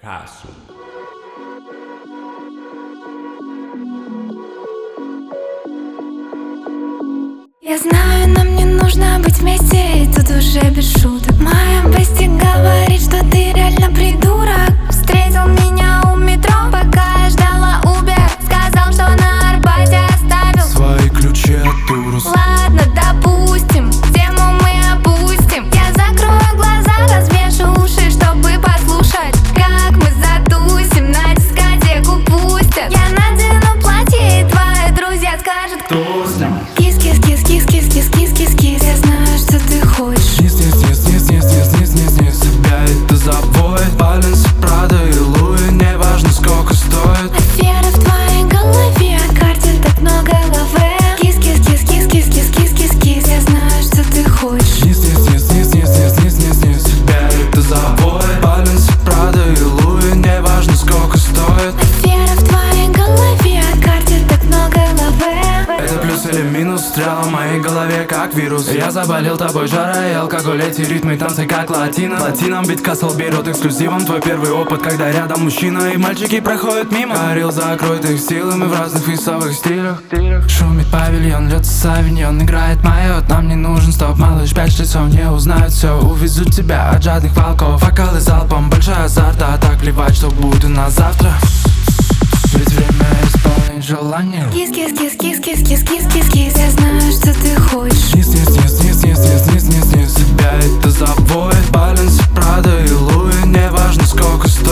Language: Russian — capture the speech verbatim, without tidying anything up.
Касу. Я знаю, нам не нужно быть вместе, и тут уже без шуток. Моя бести говорит, что ты реально придурок. Встретил меня у метро, пока я ждала Uber. Сказал, что на Арбате оставил свои ключи от Урус. Ладно, допустим, тему мы опустим. Я закрою глаза, развешу уши, чтобы послушать, как мы затусим, на дискотеку пустят. Я надену платье, и твои друзья скажут: Туснем. Кис-кис-кис-кис-кис-кис-кис. Я знаю, что ты хочешь. Низ, низ, низ, низ, низ, низ, низ, низ, низ. Тебя это заводит. Баленс, Прада и Луи, неважно сколько стоит. Афера в твоей голове, о карте так много лаве. Кис-кис-кис-кис-кис-кис-кис-кис. Я знаю, что ты хочешь. Низ, низ, низ, низ, низ, низ, низ, низ, низ. Тебя это заводит. Баленс, Прада и Луи, неважно сколько стоит. Афера в твоей голове, о карте так много лаве. Это плюс или минус, стрела в моей голове как вирус. Я заболел тобой, жара и алкоголь, эти ритмы, танцы как латино. Латином бит Касл берет эксклюзивом твой первый опыт, когда рядом мужчина и мальчики проходят мимо. Говорил, закрой ты их силы, мы в разных весовых стилях. Шумит павильон, льется савиньон, играет майот. Нам не нужен стоп, малыш, пять часов не узнают все. Увезут тебя от жадных волков, вокалы залпом, большая азарта. А так плевать, что будет у нас завтра. Ведь время исполнить желание. Кис-кис-кис-кис-кис-кис-кис-кис. Я знаю, что ты хочешь. Низ, низ, низ, низ, низ, низ, низ, низ, низ. Тебя это заводит. Баленс, Прада и Луи, неважно сколько стоит.